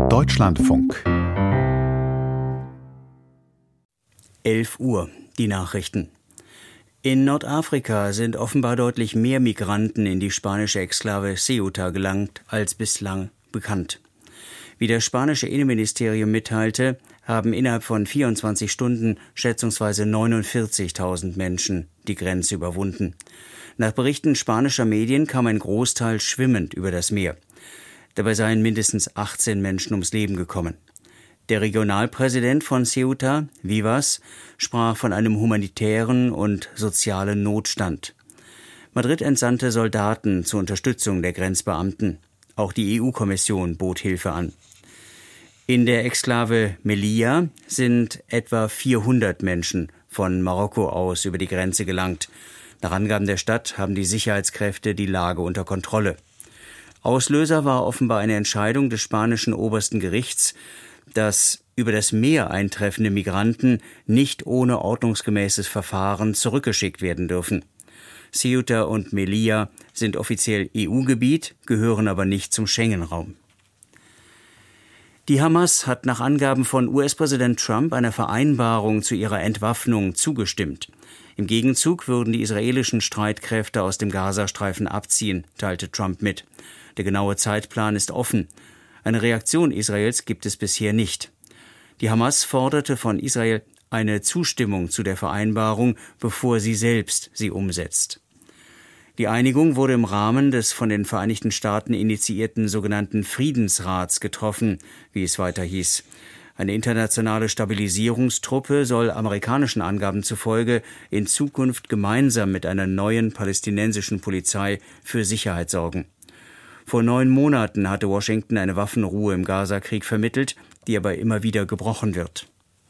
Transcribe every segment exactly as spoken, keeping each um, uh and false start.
Deutschlandfunk. elf Uhr, die Nachrichten. In Nordafrika sind offenbar deutlich mehr Migranten in die spanische Exklave Ceuta gelangt als bislang bekannt. Wie das spanische Innenministerium mitteilte, haben innerhalb von vierundzwanzig Stunden schätzungsweise neunundvierzigtausend Menschen die Grenze überwunden. Nach Berichten spanischer Medien kam ein Großteil schwimmend über das Meer. Dabei seien mindestens achtzehn Menschen ums Leben gekommen. Der Regionalpräsident von Ceuta, Vivas, sprach von einem humanitären und sozialen Notstand. Madrid entsandte Soldaten zur Unterstützung der Grenzbeamten. Auch die E U-Kommission bot Hilfe an. In der Exklave Melilla sind etwa vierhundert Menschen von Marokko aus über die Grenze gelangt. Nach Angaben der Stadt haben die Sicherheitskräfte die Lage unter Kontrolle. Auslöser war offenbar eine Entscheidung des spanischen obersten Gerichts, dass über das Meer eintreffende Migranten nicht ohne ordnungsgemäßes Verfahren zurückgeschickt werden dürfen. Ceuta und Melilla sind offiziell E U-Gebiet, gehören aber nicht zum Schengen-Raum. Die Hamas hat nach Angaben von U S-Präsident Trump einer Vereinbarung zu ihrer Entwaffnung zugestimmt. Im Gegenzug würden die israelischen Streitkräfte aus dem Gazastreifen abziehen, teilte Trump mit. Der genaue Zeitplan ist offen. Eine Reaktion Israels gibt es bisher nicht. Die Hamas forderte von Israel eine Zustimmung zu der Vereinbarung, bevor sie selbst sie umsetzt. Die Einigung wurde im Rahmen des von den Vereinigten Staaten initiierten sogenannten Friedensrats getroffen, wie es weiter hieß. Eine internationale Stabilisierungstruppe soll amerikanischen Angaben zufolge in Zukunft gemeinsam mit einer neuen palästinensischen Polizei für Sicherheit sorgen. Vor neun Monaten hatte Washington eine Waffenruhe im Gazakrieg vermittelt, die aber immer wieder gebrochen wird.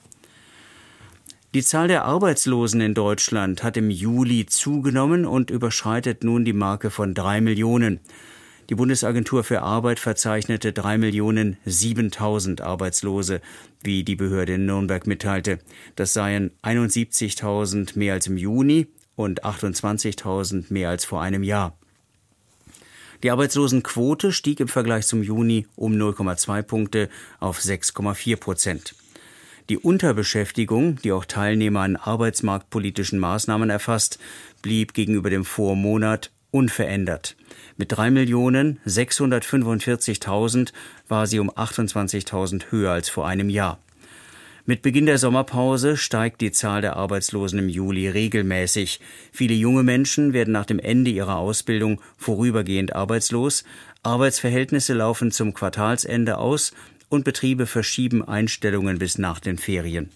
Die Zahl der Arbeitslosen in Deutschland hat im Juli zugenommen und überschreitet nun die Marke von drei Millionen. Die Bundesagentur für Arbeit verzeichnete drei Millionen siebentausend Arbeitslose, wie die Behörde in Nürnberg mitteilte. Das seien einundsiebzigtausend mehr als im Juni und achtundzwanzigtausend mehr als vor einem Jahr. Die Arbeitslosenquote stieg im Vergleich zum Juni um null Komma zwei Punkte auf sechs Komma vier Prozent. Die Unterbeschäftigung, die auch Teilnehmer an arbeitsmarktpolitischen Maßnahmen erfasst, blieb gegenüber dem Vormonat unverändert. Mit drei Millionen sechshundertfünfundvierzigtausend war sie um achtundzwanzigtausend höher als vor einem Jahr. Mit Beginn der Sommerpause steigt die Zahl der Arbeitslosen im Juli regelmäßig. Viele junge Menschen werden nach dem Ende ihrer Ausbildung vorübergehend arbeitslos. Arbeitsverhältnisse laufen zum Quartalsende aus und Betriebe verschieben Einstellungen bis nach den Ferien.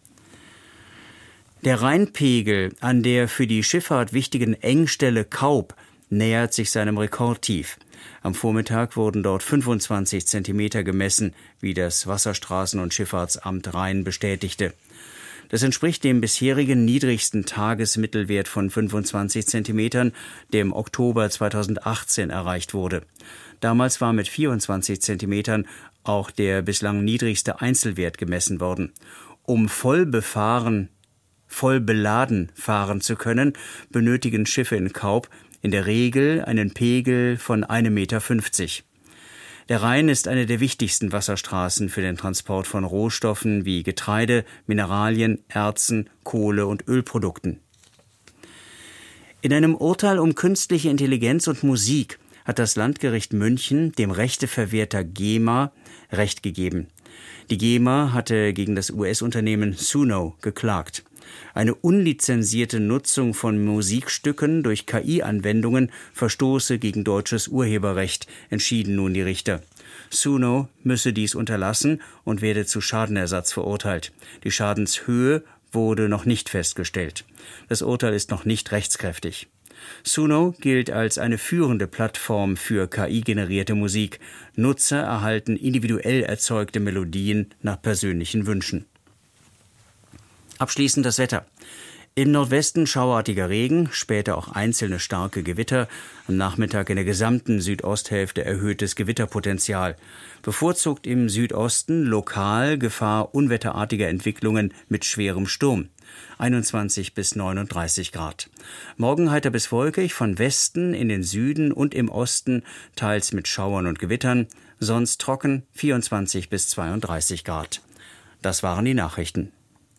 Der Rheinpegel an der für die Schifffahrt wichtigen Engstelle Kaub nähert sich seinem Rekordtief. Am Vormittag wurden dort fünfundzwanzig Zentimeter gemessen, wie das Wasserstraßen- und Schifffahrtsamt Rhein bestätigte. Das entspricht dem bisherigen niedrigsten Tagesmittelwert von fünfundzwanzig Zentimetern, der im Oktober zweitausendachtzehn erreicht wurde. Damals war mit vierundzwanzig Zentimetern auch der bislang niedrigste Einzelwert gemessen worden. Um voll befahren, voll beladen fahren zu können, benötigen Schiffe in Kaub in der Regel einen Pegel von einem Meter fünfzig. Der Rhein ist eine der wichtigsten Wasserstraßen für den Transport von Rohstoffen wie Getreide, Mineralien, Erzen, Kohle und Ölprodukten. In einem Urteil um künstliche Intelligenz und Musik hat das Landgericht München dem Rechteverwerter GEMA Recht gegeben. Die GEMA hatte gegen das U S-Unternehmen Suno geklagt. Eine unlizenzierte Nutzung von Musikstücken durch K I-Anwendungen verstoße gegen deutsches Urheberrecht, entschieden nun die Richter. Suno müsse dies unterlassen und werde zu Schadenersatz verurteilt. Die Schadenshöhe wurde noch nicht festgestellt. Das Urteil ist noch nicht rechtskräftig. Suno gilt als eine führende Plattform für K I-generierte Musik. Nutzer erhalten individuell erzeugte Melodien nach persönlichen Wünschen. Abschließend das Wetter. Im Nordwesten schauartiger Regen, später auch einzelne starke Gewitter. Am Nachmittag in der gesamten Südosthälfte erhöhtes Gewitterpotenzial. Bevorzugt im Südosten lokal Gefahr unwetterartiger Entwicklungen mit schwerem Sturm. einundzwanzig bis neununddreißig Grad. Morgen heiter bis wolkig, von Westen in den Süden und im Osten teils mit Schauern und Gewittern, sonst trocken, vierundzwanzig bis zweiunddreißig Grad. Das waren die Nachrichten.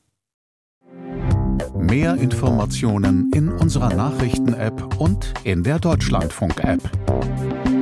Mehr Informationen in unserer Nachrichten-App und in der Deutschlandfunk-App.